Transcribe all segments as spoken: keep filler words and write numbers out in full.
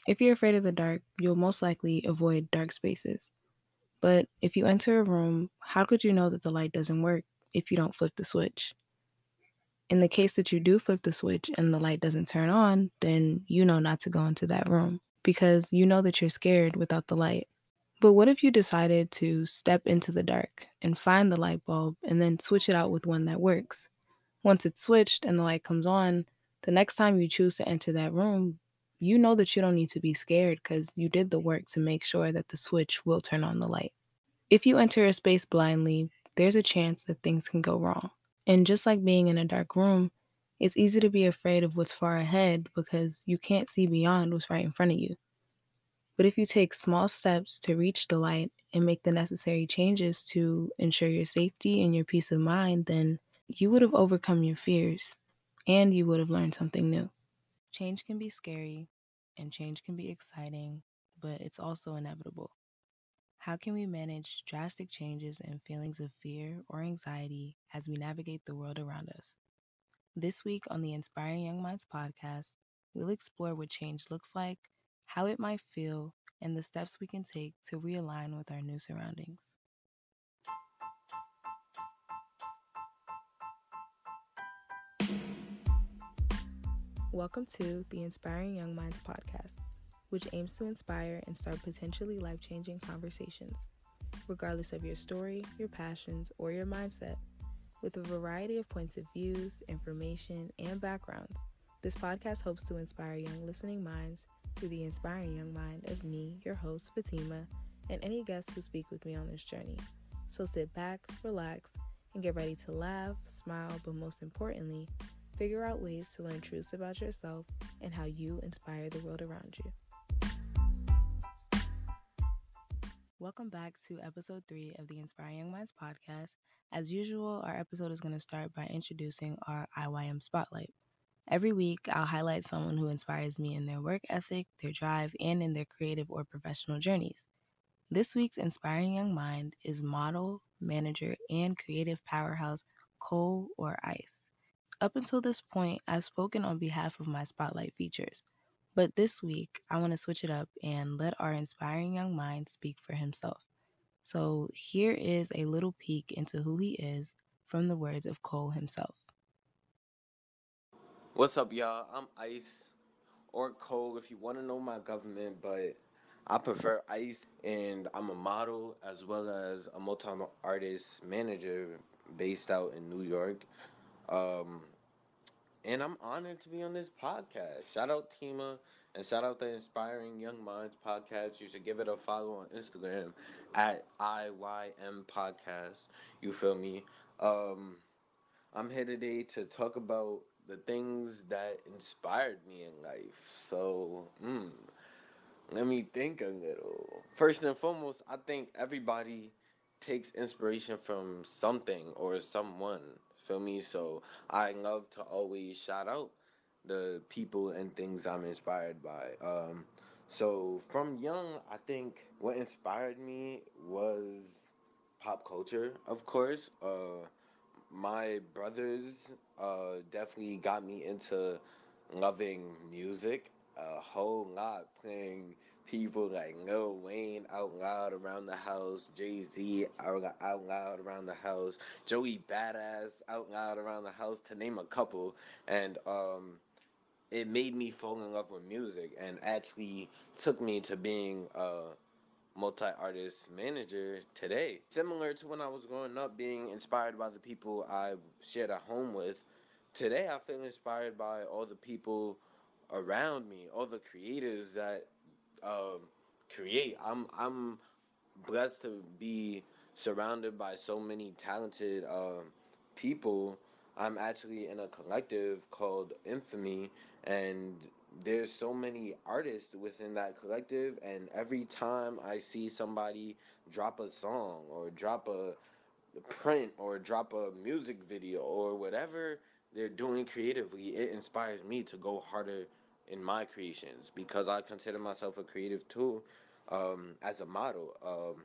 If you're afraid of the dark, you'll most likely avoid dark spaces. But if you enter a room, how could you know that the light doesn't work if you don't flip the switch? In the case that you do flip the switch and the light doesn't turn on, then you know not to go into that room because you know that you're scared without the light. But what if you decided to step into the dark and find the light bulb and then switch it out with one that works? Once it's switched and the light comes on, the next time you choose to enter that room, you know that you don't need to be scared because you did the work to make sure that the switch will turn on the light. If you enter a space blindly, there's a chance that things can go wrong. And just like being in a dark room, it's easy to be afraid of what's far ahead because you can't see beyond what's right in front of you. But if you take small steps to reach the light and make the necessary changes to ensure your safety and your peace of mind, then you would have overcome your fears and you would have learned something new. Change can be scary and change can be exciting, but it's also inevitable. How can we manage drastic changes and feelings of fear or anxiety as we navigate the world around us? This week on the Inspiring Young Minds podcast, we'll explore what change looks like, how it might feel, and the steps we can take to realign with our new surroundings. Welcome to the Inspiring Young Minds podcast, which aims to inspire and start potentially life-changing conversations, regardless of your story, your passions, or your mindset. With a variety of points of views, information, and backgrounds, this podcast hopes to inspire young listening minds through the inspiring young mind of me, your host, Fatima, and any guests who speak with me on this journey. So sit back, relax, and get ready to laugh, smile, but most importantly, figure out ways to learn truths about yourself and how you inspire the world around you. Welcome back to episode three of the Inspiring Young Minds podcast. As usual, our episode is going to start by introducing our I Y M Spotlight. Every week, I'll highlight someone who inspires me in their work ethic, their drive, and in their creative or professional journeys. This week's Inspiring Young Mind is model, manager, and creative powerhouse Cole or Ice. Up until this point, I've spoken on behalf of my Spotlight features. But this week, I want to switch it up and let our inspiring young mind speak for himself. So here is a little peek into who he is from the words of Cole himself. What's up, y'all? I'm Ice, or Cole if you want to know my government, but I prefer Ice, and I'm a model as well as a multi-artist manager based out in New York. Um, and I'm honored to be on this podcast. Shout out Tima and shout out the Inspiring Young Minds podcast. You should give it a follow on Instagram at I Y M Podcast. You feel me? Um, I'm here today to talk about the things that inspired me in life. So, mm, let me think a little. First and foremost, I think everybody takes inspiration from something or someone. Feel me? So, I love to always shout out the people and things I'm inspired by. Um, so, from young, I think what inspired me was pop culture, of course. Uh, my brothers uh, definitely got me into loving music a whole lot, playing people like Lil Wayne out loud around the house, Jay Z out, out loud around the house, Joey Badass out loud around the house, to name a couple. And um, it made me fall in love with music and actually took me to being uh, multi-artist manager today. Similar to when I was growing up, being inspired by the people I shared a home with, today I feel inspired by all the people around me, all the creators that um, create. I'm I'm blessed to be surrounded by so many talented um, people. I'm actually in a collective called Infamy, and there's so many artists within that collective. And every time I see somebody drop a song or drop a print or drop a music video or whatever they're doing creatively, it inspires me to go harder in my creations because I consider myself a creative too, um, as a model. Um,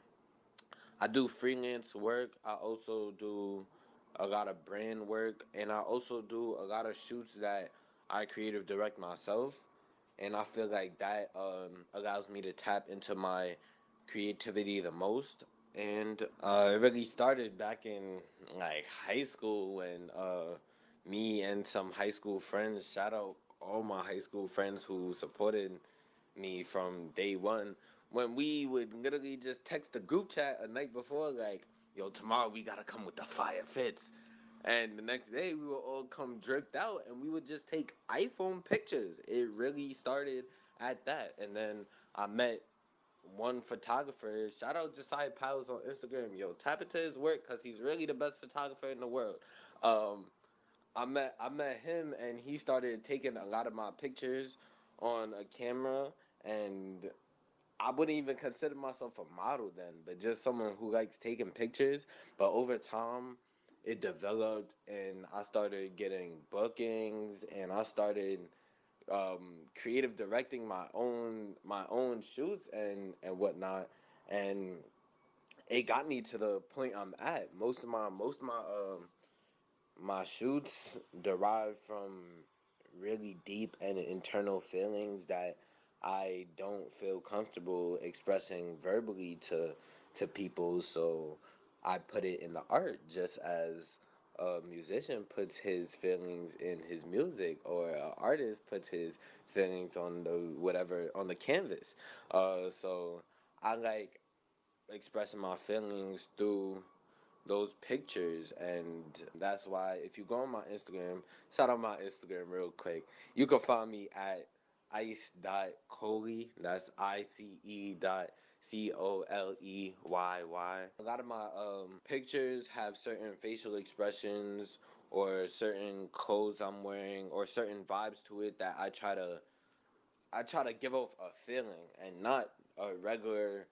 I do freelance work. I also do a lot of brand work, and I also do a lot of shoots that I creative direct myself. and I feel like that um, allows me to tap into my creativity the most. And uh, it really started back in like high school when uh, me and some high school friends, shout out all my high school friends who supported me from day one, when we would literally just text the group chat a night before, like, yo, tomorrow we gotta come with the fire fits. And the next day we would all come dripped out and we would just take iPhone pictures. It really started at that. And then I met one photographer. Shout out Josiah Powers on Instagram. Yo, tap into his work because he's really the best photographer in the world. Um, I met I met him and he started taking a lot of my pictures on a camera, and I wouldn't even consider myself a model then, but just someone who likes taking pictures. But over time, it developed, and I started getting bookings, and I started um, creative directing my own my own shoots and and whatnot, and it got me to the point I'm at. Most of my most of my um my shoots derive from really deep and internal feelings that I don't feel comfortable expressing verbally to to people, so I put it in the art, just as a musician puts his feelings in his music, or an artist puts his feelings on the whatever on the canvas. Uh, so I like expressing my feelings through those pictures, and that's why if you go on my Instagram, shout out my Instagram real quick, you can find me at ice dot coley. That's I C E dot C O L E Y Y. A lot of my um, pictures have certain facial expressions or certain clothes I'm wearing or certain vibes to it that I try to I try to give off a feeling and not a regular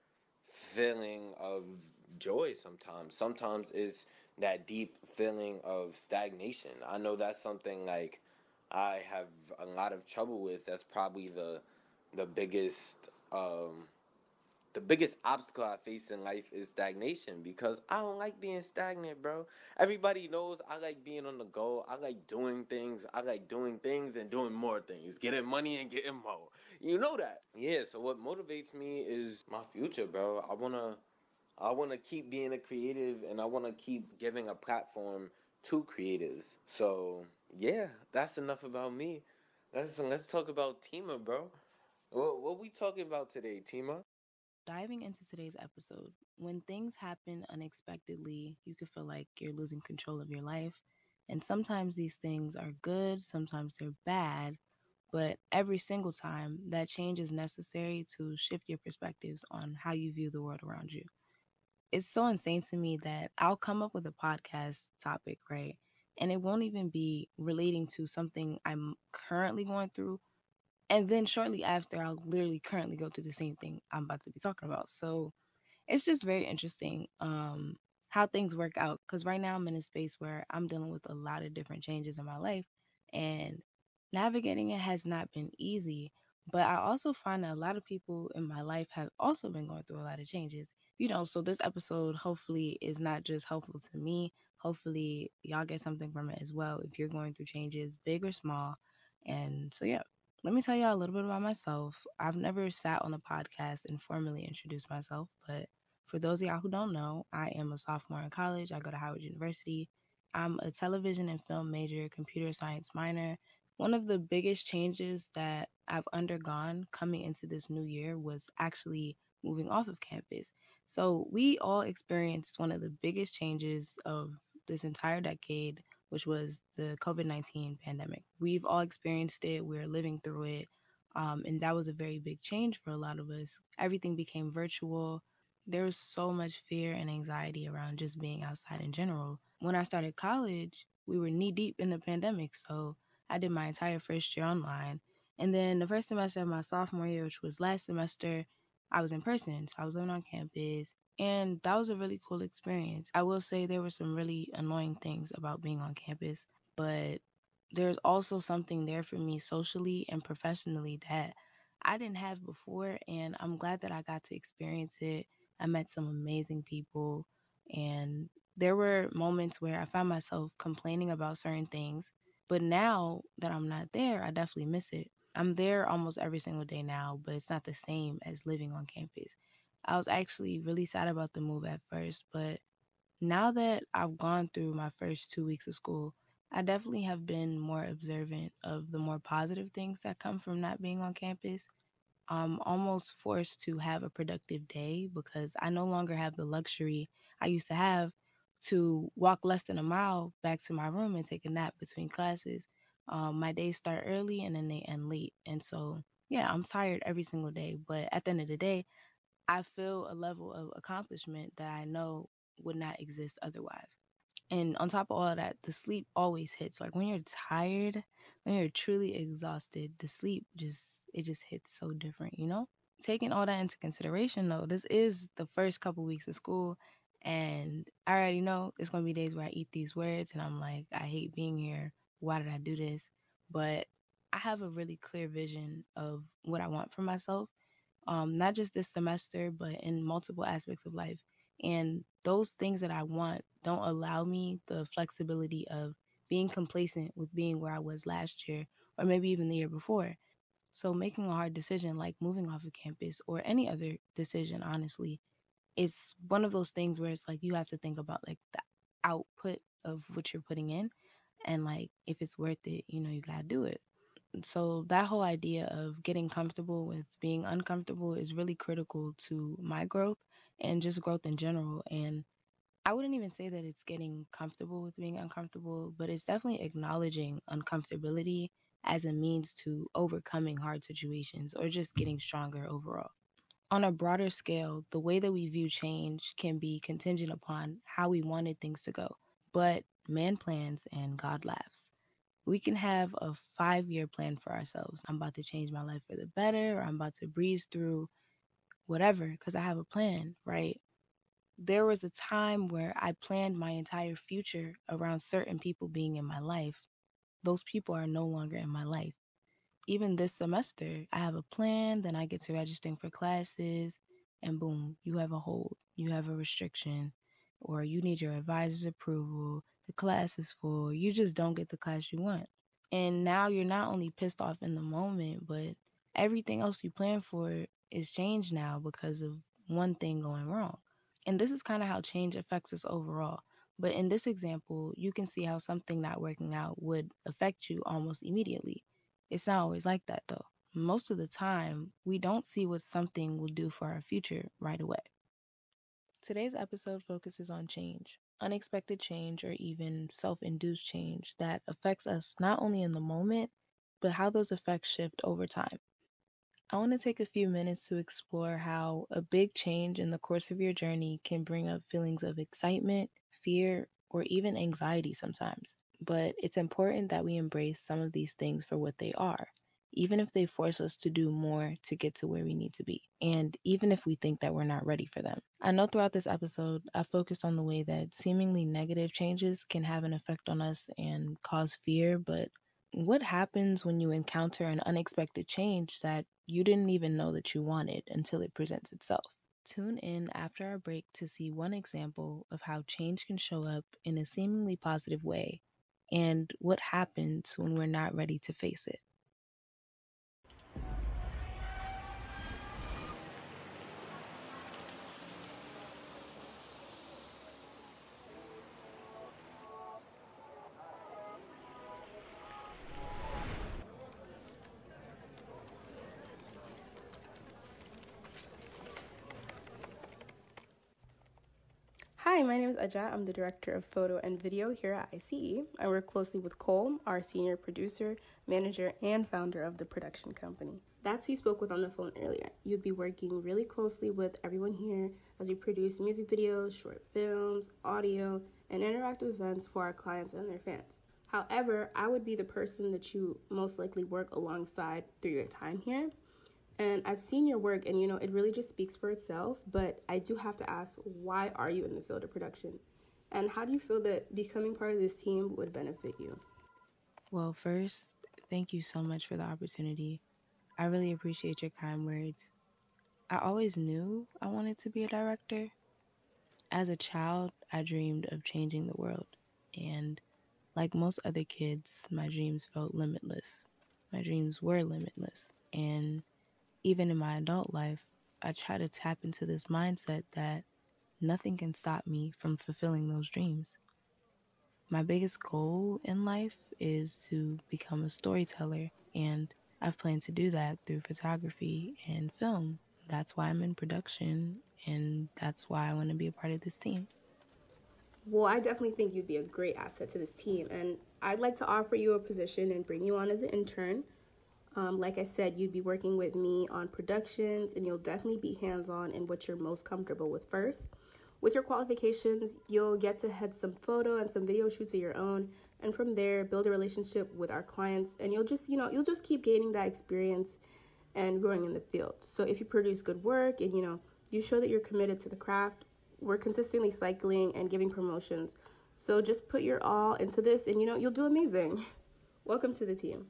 feeling of joy sometimes. Sometimes it's that deep feeling of stagnation. I know that's something like I have a lot of trouble with. That's probably the the biggest um the biggest obstacle I face in life is stagnation, because I don't like being stagnant, bro. Everybody knows I like being on the go. I like doing things. I like doing things and doing more things, getting money and getting more. You know that. Yeah, so what motivates me is my future, bro. I want to I want to keep being a creative, and I want to keep giving a platform to creatives. So, yeah, that's enough about me. Let's let's talk about Tima, bro. What what we talking about today, Tima? Diving into today's episode, when things happen unexpectedly, you could feel like you're losing control of your life. And sometimes these things are good, sometimes they're bad, but every single time, that change is necessary to shift your perspectives on how you view the world around you. It's so insane to me that I'll come up with a podcast topic, right? And it won't even be relating to something I'm currently going through, and then shortly after, I'll literally currently go through the same thing I'm about to be talking about. So it's just very interesting um, how things work out. Because right now I'm in a space where I'm dealing with a lot of different changes in my life, and navigating it has not been easy. But I also find that a lot of people in my life have also been going through a lot of changes. You know, so this episode hopefully is not just helpful to me. Hopefully, y'all get something from it as well if you're going through changes, big or small. And so, yeah, let me tell y'all a little bit about myself. I've never sat on a podcast and formally introduced myself, but for those of y'all who don't know, I am a sophomore in college. I go to Howard University. I'm a television and film major, computer science minor. One of the biggest changes that I've undergone coming into this new year was actually moving off of campus. So, we all experienced one of the biggest changes of this entire decade, which was the COVID nineteen pandemic. We've all experienced it, we're living through it. Um, and that was a very big change for a lot of us. Everything became virtual. There was so much fear and anxiety around just being outside in general. When I started college, we were knee deep in the pandemic. So I did my entire first year online. And then the first semester of my sophomore year, which was last semester, I was in person. So I was living on campus. And that was a really cool experience. I will say there were some really annoying things about being on campus, but there's also something there for me socially and professionally that I didn't have before. And I'm glad that I got to experience it. I met some amazing people, and there were moments where I found myself complaining about certain things. But now that I'm not there, I definitely miss it. I'm there almost every single day now, but it's not the same as living on campus. I was actually really sad about the move at first, but now that I've gone through my first two weeks of school, I definitely have been more observant of the more positive things that come from not being on campus. I'm almost forced to have a productive day because I no longer have the luxury I used to have to walk less than a mile back to my room and take a nap between classes. Um, my days start early and then they end late. And so, yeah, I'm tired every single day. But at the end of the day, I feel a level of accomplishment that I know would not exist otherwise. And on top of all that, the sleep always hits. Like when you're tired, when you're truly exhausted, the sleep just it just hits so different, you know? Taking all that into consideration though, this is the first couple weeks of school and I already know it's gonna be days where I eat these words and I'm like, I hate being here. Why did I do this? But I have a really clear vision of what I want for myself, um, not just this semester, but in multiple aspects of life. And those things that I want don't allow me the flexibility of being complacent with being where I was last year or maybe even the year before. So making a hard decision like moving off of campus or any other decision, honestly, it's one of those things where it's like you have to think about like the output of what you're putting in and like if it's worth it, you know, you gotta do it. So that whole idea of getting comfortable with being uncomfortable is really critical to my growth and just growth in general. And I wouldn't even say that it's getting comfortable with being uncomfortable, but it's definitely acknowledging uncomfortability as a means to overcoming hard situations or just getting stronger overall. On a broader scale, the way that we view change can be contingent upon how we wanted things to go. But man plans and God laughs. We can have a five year plan for ourselves. I'm about to change my life for the better, or I'm about to breeze through whatever because I have a plan, right? There was a time where I planned my entire future around certain people being in my life. Those people are no longer in my life. Even this semester, I have a plan, then I get to registering for classes, and boom, you have a hold, you have a restriction, or you need your advisor's approval, the class is full, you just don't get the class you want. And now you're not only pissed off in the moment, but everything else you planned for is changed now because of one thing going wrong. And this is kind of how change affects us overall. But in this example, you can see how something not working out would affect you almost immediately. It's not always like that though. Most of the time, we don't see what something will do for our future right away. Today's episode focuses on change, unexpected change, or even self induced change that affects us not only in the moment, but how those effects shift over time. I want to take a few minutes to explore how a big change in the course of your journey can bring up feelings of excitement, fear, or even anxiety sometimes. But it's important that we embrace some of these things for what they are, even if they force us to do more to get to where we need to be, and even if we think that we're not ready for them. I know throughout this episode, I focused on the way that seemingly negative changes can have an effect on us and cause fear, but what happens when you encounter an unexpected change that you didn't even know that you wanted until it presents itself? Tune in after our break to see one example of how change can show up in a seemingly positive way and what happens when we're not ready to face it. Hi, my name is Aja. I'm the director of photo and video here at I C E. I work closely with Cole, our senior producer, manager, and founder of the production company. That's who you spoke with on the phone earlier. You'd be working really closely with everyone here as we produce music videos, short films, audio, and interactive events for our clients and their fans. However, I would be the person that you most likely work alongside through your time here. And I've seen your work and, you know, it really just speaks for itself. But I do have to ask, why are you in the field of production? And how do you feel that becoming part of this team would benefit you? Well, first, thank you so much for the opportunity. I really appreciate your kind words. I always knew I wanted to be a director. As a child, I dreamed of changing the world. And like most other kids, my dreams felt limitless. my dreams were limitless. And even in my adult life, I try to tap into this mindset that nothing can stop me from fulfilling those dreams. My biggest goal in life is to become a storyteller, and I've planned to do that through photography and film. That's why I'm in production, and that's why I want to be a part of this team. Well, I definitely think you'd be a great asset to this team, and I'd like to offer you a position and bring you on as an intern. Um, like I said, you'd be working with me on productions, and you'll definitely be hands on in what you're most comfortable with first. With your qualifications, you'll get to head some photo and some video shoots of your own, and from there, build a relationship with our clients, and you'll just, you know, you'll just keep gaining that experience and growing in the field. So if you produce good work and, you know, you show that you're committed to the craft, we're consistently cycling and giving promotions. So just put your all into this, and, you know, you'll do amazing. Welcome to the team.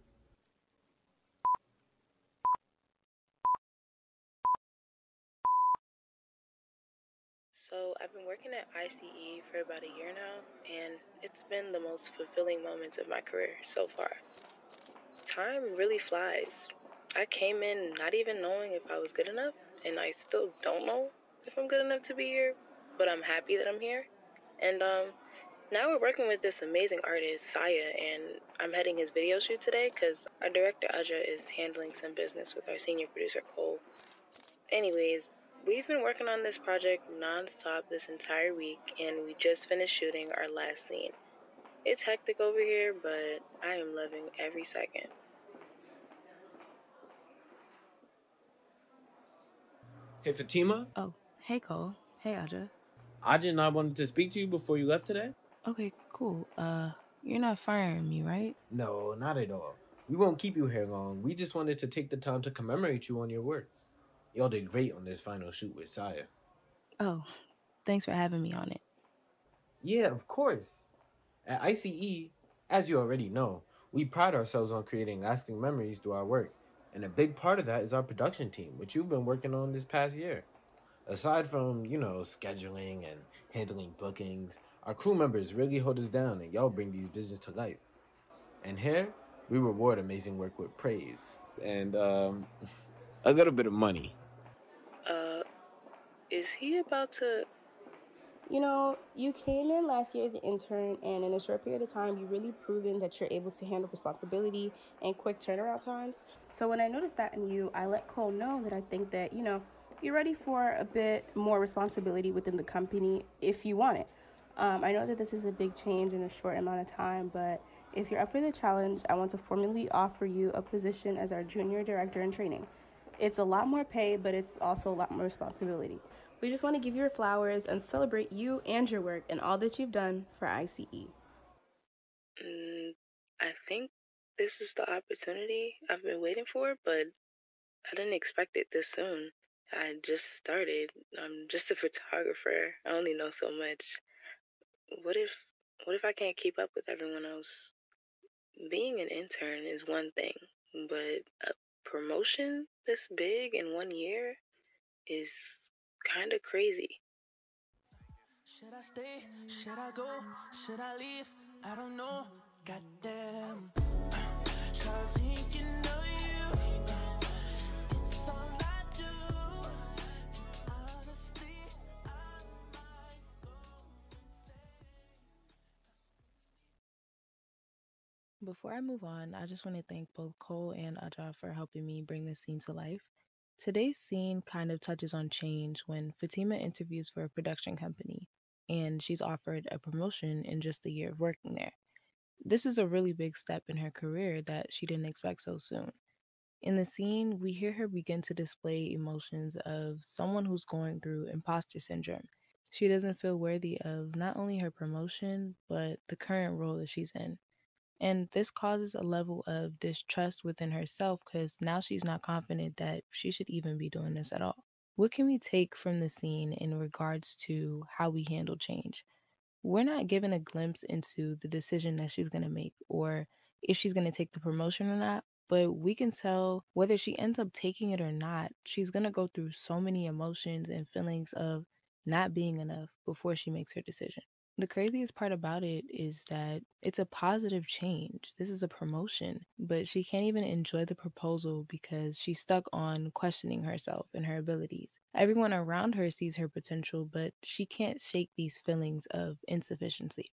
So, I've been working at I C E for about a year now, and it's been the most fulfilling moments of my career so far. Time really flies. I came in not even knowing if I was good enough, and I still don't know if I'm good enough to be here, but I'm happy that I'm here. And um, now we're working with this amazing artist, Saya, and I'm heading his video shoot today because our director, Aja, is handling some business with our senior producer, Cole. Anyways, we've been working on this project nonstop this entire week, and we just finished shooting our last scene. It's hectic over here, but I am loving every second. Hey, Fatima, Oh, hey Cole. Hey Aja. I did not wanted to speak to you before you left today. Okay, cool. Uh, you're not firing me, right? No, not at all. We won't keep you here long. We just wanted to take the time to commemorate you on your work. Y'all did great on this final shoot with Saya. Oh, thanks for having me on it. Yeah, of course. At I C E, as you already know, we pride ourselves on creating lasting memories through our work. And a big part of that is our production team, which you've been working on this past year. Aside from, you know, scheduling and handling bookings, our crew members really hold us down and y'all bring these visions to life. And here, we reward amazing work with praise and um, a little bit of money. Uh, is he about to? You know, you came in last year as an intern, and in a short period of time, you've really proven that you're able to handle responsibility and quick turnaround times. So when I noticed that in you, I let Cole know that I think that, you know, you're ready for a bit more responsibility within the company if you want it. Um, I know that this is a big change in a short amount of time, but if you're up for the challenge, I want to formally offer you a position as our junior director in training. It's a lot more pay, but it's also a lot more responsibility. We just want to give you your flowers and celebrate you and your work and all that you've done for I C E. Mm, I think this is the opportunity I've been waiting for, but I didn't expect it this soon. I just started. I'm just a photographer. I only know so much. What if what if I can't keep up with everyone else? Being an intern is one thing, but a promotion this big in one year is kind of crazy. Should I stay? Should I go? Should I leave? I don't know. Goddamn. Cause thinking of you, it's all I do. Honestly, I might go Before I move on, I just want to thank both Cole and Aja for helping me bring this scene to life. Today's scene kind of touches on change when Fatima interviews for a production company and she's offered a promotion in just a year of working there. This is a really big step in her career that she didn't expect so soon. In the scene, we hear her begin to display emotions of someone who's going through imposter syndrome. She doesn't feel worthy of not only her promotion, but the current role that she's in. And this causes a level of distrust within herself because now she's not confident that she should even be doing this at all. What can we take from the scene in regards to how we handle change? We're not given a glimpse into the decision that she's going to make or if she's going to take the promotion or not, but we can tell whether she ends up taking it or not, she's going to go through so many emotions and feelings of not being enough before she makes her decision. The craziest part about it is that it's a positive change. This is a promotion, but she can't even enjoy the proposal because she's stuck on questioning herself and her abilities. Everyone around her sees her potential, but she can't shake these feelings of insufficiency.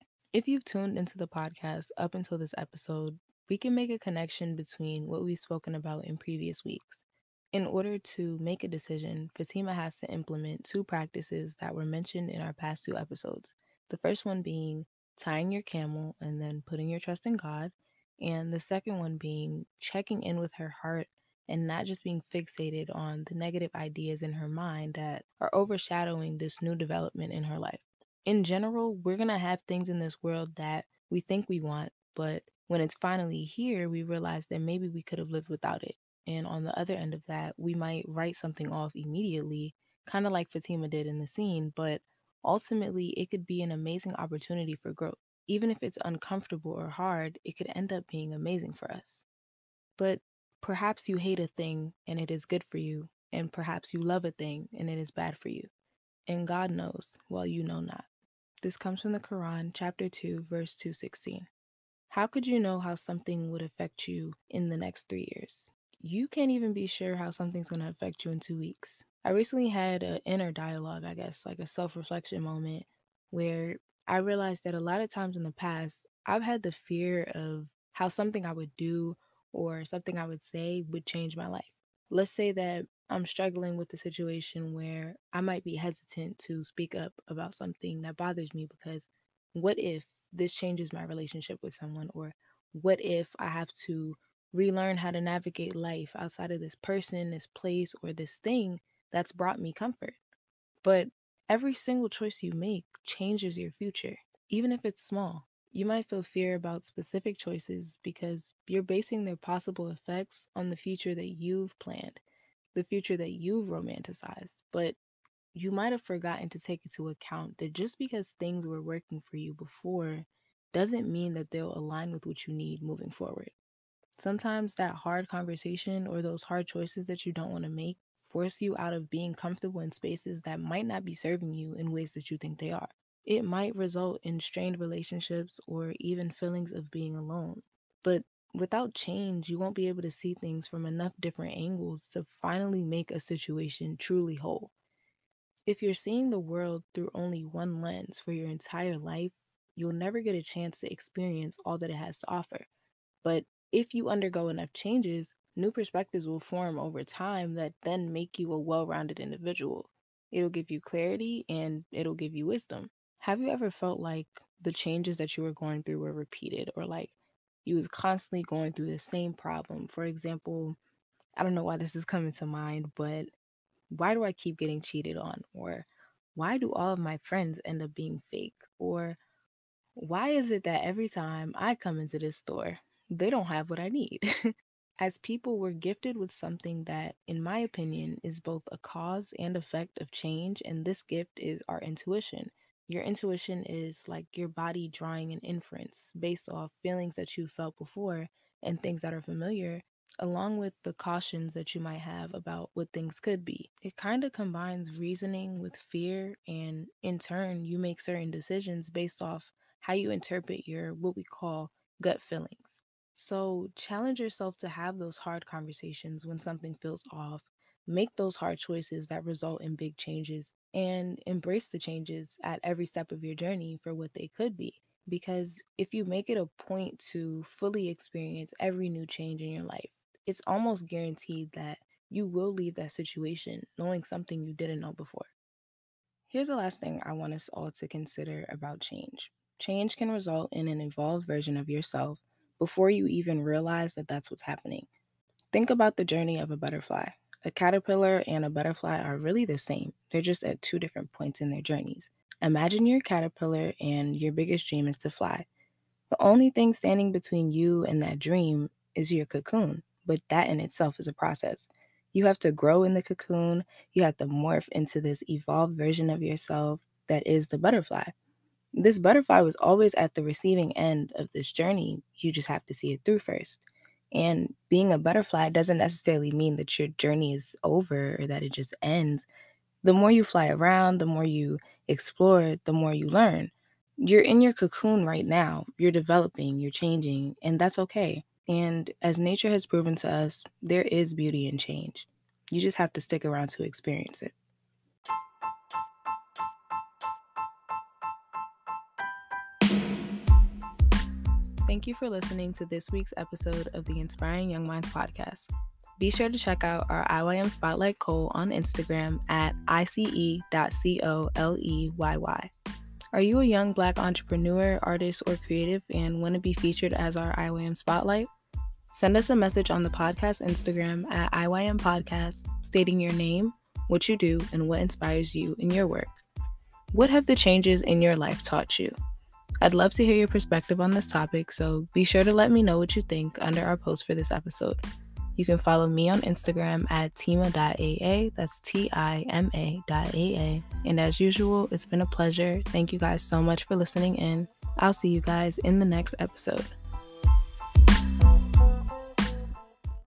If you've tuned into the podcast up until this episode, we can make a connection between what we've spoken about in previous weeks. In order to make a decision, Fatima has to implement two practices that were mentioned in our past two episodes. The first one being tying your camel and then putting your trust in God, and the second one being checking in with her heart and not just being fixated on the negative ideas in her mind that are overshadowing this new development in her life. In general, we're going to have things in this world that we think we want, but when it's finally here, we realize that maybe we could have lived without it. And on the other end of that, we might write something off immediately, kind of like Fatima did in the scene, but ultimately it could be an amazing opportunity for growth. Even if it's uncomfortable or hard, it could end up being amazing for us. But perhaps you hate a thing and it is good for you, and perhaps you love a thing and it is bad for you. And God knows, while you know not. This comes from the Quran, chapter two, verse two sixteen. How could you know how something would affect you in the next three years? You can't even be sure how something's going to affect you in two weeks. I recently had an inner dialogue, I guess, like a self-reflection moment, where I realized that a lot of times in the past, I've had the fear of how something I would do or something I would say would change my life. Let's say that I'm struggling with a situation where I might be hesitant to speak up about something that bothers me because what if this changes my relationship with someone? Or what if I have to relearn how to navigate life outside of this person, this place, or this thing that's brought me comfort? But every single choice you make changes your future, even if it's small. You might feel fear about specific choices because you're basing their possible effects on the future that you've planned, the future that you've romanticized. But you might have forgotten to take into account that just because things were working for you before doesn't mean that they'll align with what you need moving forward. Sometimes that hard conversation or those hard choices that you don't want to make force you out of being comfortable in spaces that might not be serving you in ways that you think they are. It might result in strained relationships or even feelings of being alone. But without change, you won't be able to see things from enough different angles to finally make a situation truly whole. If you're seeing the world through only one lens for your entire life, you'll never get a chance to experience all that it has to offer. But if you undergo enough changes, new perspectives will form over time that then make you a well rounded individual. It'll give you clarity and it'll give you wisdom. Have you ever felt like the changes that you were going through were repeated, or like you was constantly going through the same problem? For example, I don't know why this is coming to mind, but why do I keep getting cheated on? Or why do all of my friends end up being fake? Or why is it that every time I come into this store, they don't have what I need? As people, we're gifted with something that, in my opinion, is both a cause and effect of change, and this gift is our intuition. Your intuition is like your body drawing an inference based off feelings that you felt before and things that are familiar, along with the cautions that you might have about what things could be. It kind of combines reasoning with fear, and in turn, you make certain decisions based off how you interpret your what we call gut feelings. So challenge yourself to have those hard conversations when something feels off. Make those hard choices that result in big changes and embrace the changes at every step of your journey for what they could be. Because if you make it a point to fully experience every new change in your life, it's almost guaranteed that you will leave that situation knowing something you didn't know before. Here's the last thing I want us all to consider about change. Change can result in an evolved version of yourself before you even realize that that's what's happening. Think about the journey of a butterfly. A caterpillar and a butterfly are really the same, they're just at two different points in their journeys. Imagine you're a caterpillar and your biggest dream is to fly. The only thing standing between you and that dream is your cocoon, but that in itself is a process. You have to grow in the cocoon, you have to morph into this evolved version of yourself that is the butterfly. This butterfly was always at the receiving end of this journey, you just have to see it through first. And being a butterfly doesn't necessarily mean that your journey is over or that it just ends. The more you fly around, the more you explore, the more you learn. You're in your cocoon right now. You're developing, you're changing, and that's okay. And as nature has proven to us, there is beauty in change. You just have to stick around to experience it. Thank you for listening to this week's episode of the Inspiring Young Minds podcast. Be sure to check out our I Y M Spotlight Cole on Instagram at I C E dot C O L E Y Y. Are you a young Black entrepreneur, artist, or creative and want to be featured as our I Y M Spotlight? Send us a message on the podcast Instagram at I Y M Podcast stating your name, what you do, and what inspires you in your work. What have the changes in your life taught you? I'd love to hear your perspective on this topic, so be sure to let me know what you think under our post for this episode. You can follow me on Instagram at tima dot a a, that's T I M A dot A A. And as usual, it's been a pleasure. Thank you guys so much for listening in. I'll see you guys in the next episode.